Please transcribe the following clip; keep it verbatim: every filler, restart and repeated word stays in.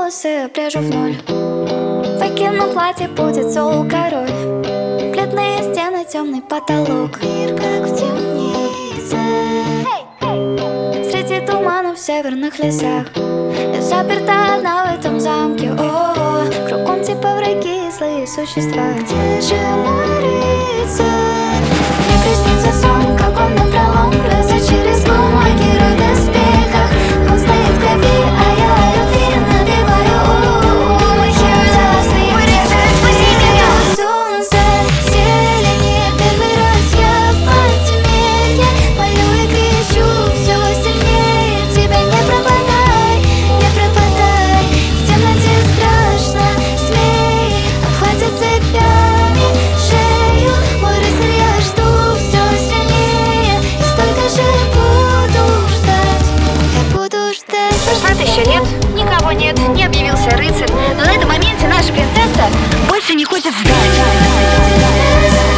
волосы обрежу в ноль. В выкину платье, будет зол король. Бледные стены, темный потолок. Мир как в темнице. Среди туманов в северных лесах. Я заперта одна в этом замке. О, кругом типа враги и злые существа. Где же мой рыцарь? Мне приснится сон, как он напролом грызет через бумаги, герой в доспехах. Он стоит в крови, а я о любви набиваю. Мой heart tells me, мой рыцарь, спаси меня. Солнце зеленее, первый раз я в подземелье. Молю и кричу все сильнее. Тебя не пропадай, не пропадай. В темноте страшно, смей. Обхватит цепями шею. Мой рыцарь, я жду все сильнее. И столько же буду ждать. Я буду ждать. Солдат еще нет, никого нет, не объявился рыцарь. Но на этом моменте наша принцесса больше не хочет ждать.